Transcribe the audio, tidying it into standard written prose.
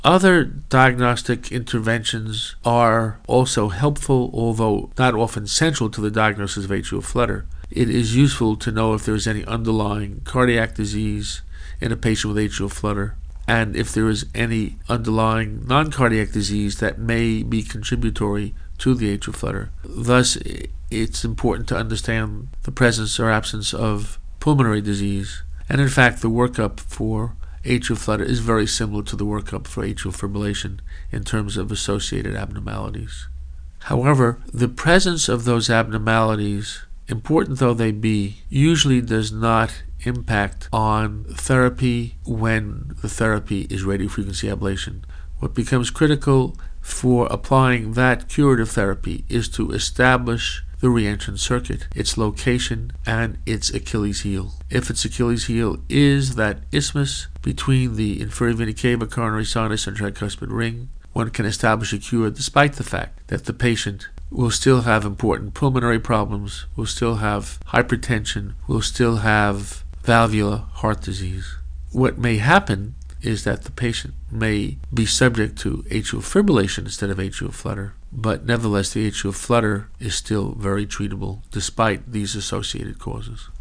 Other diagnostic interventions are also helpful, although not often central to the diagnosis of atrial flutter. It is useful to know if there is any underlying cardiac disease in a patient with atrial flutter, and if there is any underlying non-cardiac disease that may be contributory to the atrial flutter. Thus, it's important to understand the presence or absence of pulmonary disease. And in fact, the workup for atrial flutter is very similar to the workup for atrial fibrillation in terms of associated abnormalities. However, the presence of those abnormalities, important though they be, usually does not impact on therapy when the therapy is radiofrequency ablation. What becomes critical for applying that curative therapy is to establish the reentrant circuit, its location, and its Achilles heel. If its Achilles heel is that isthmus between the inferior vena cava, coronary sinus, and tricuspid ring, one can establish a cure despite the fact that the patient will still have important pulmonary problems, will still have hypertension, will still have valvular heart disease. What may happen is that the patient may be subject to atrial fibrillation instead of atrial flutter, but nevertheless the atrial flutter is still very treatable despite these associated causes.